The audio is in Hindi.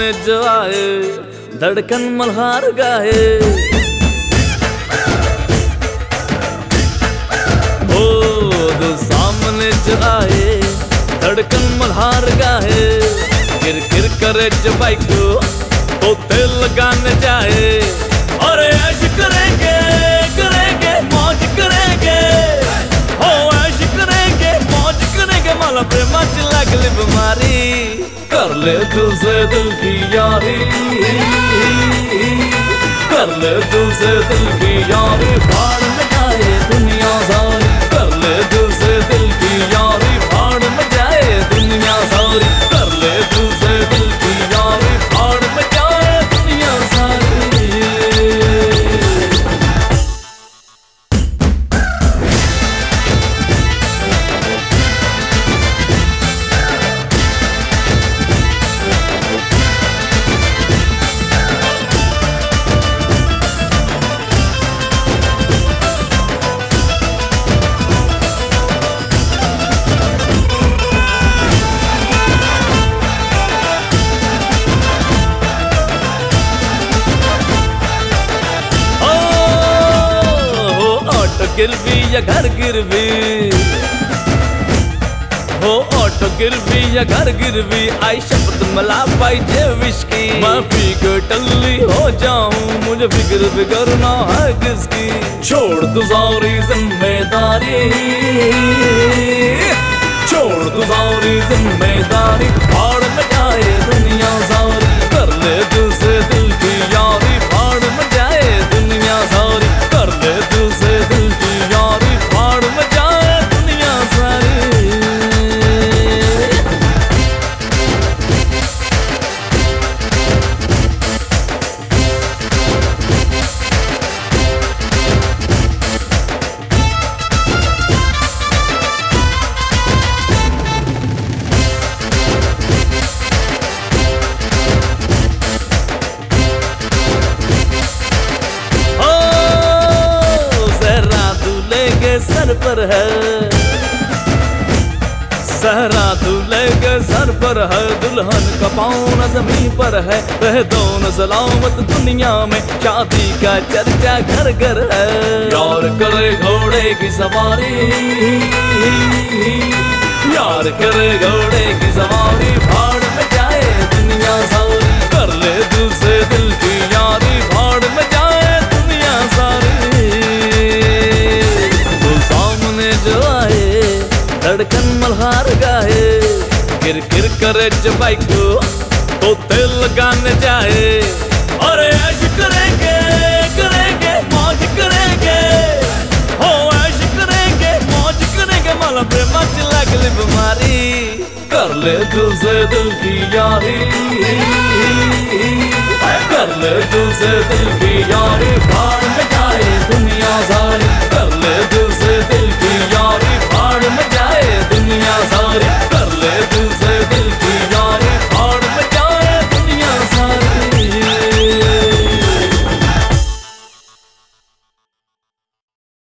सामने जो आए धड़कन मल्हार गाए। ओ जो सामने जो आए धड़कन मल्हार गाए। गिर गिर करे जो बाइक तो तेल लगाने जाए। और ऐश करेंगे करेंगे मौज करेंगे। हो ऐश करेंगे मौज करेंगे माला प्रेमा च लगली बीमारी। कर ले दिल से दिल की यारी। कर ले दिल से दिल की यारी। फाड़ में जाए दुनिया सारी। कर ले दिल से दिल की यारी। फाड़ में जाए दुनिया सारी। कर ले दिल से दिल की यारी। फाड़ में जाए दुनिया सारी। गिरवी या घर गिरवी हो ऑटो गिरवी या घर गिरवी। आई शब्द मला पाहिजे विस्की। मैं पी के टल्ली हो जाऊं मुझे फिक्र भी करना है किसकी। छोड़ तू सारी जिम्मेदारी। छोड़ तू सारी जिम्मेदारी। फाड़ में जाए दुनिया सारी। कर ले दिल से दिल की यारी। फाड़ में जाए दुनिया सारी। कर ले दिल से दिल की यारी। फाड़ में जाए दुनिया सारी। सर पर है सहरा दूल्हे के सर पर है। दुल्हन का पाँव न ज़मीन पर है। रह दोनों सलामत दुनिया में। शादी का चर्चा घर घर है। यार करे घोड़े की सवारी। यार करे घोड़े की सवारी। फाड़ में जाए दुनिया सारी। कर ले दिल से दिल की यारी। फाड़ में जाए दुनिया सारी। जो आए धड़कन मल्हार गाए। गिर गिर करे जो बाइक तो तेल लगाने जाए। और ऐश करेंगे करेंगे मौज करेंगे। हो ऐश करेंगे मौज करेंगे माला प्रेमा च लगली बीमारी। कर ले दिल से दिल की यारी। कर ले दिल से दिल की यारी। फाड़ में जाए दुनिया सारी।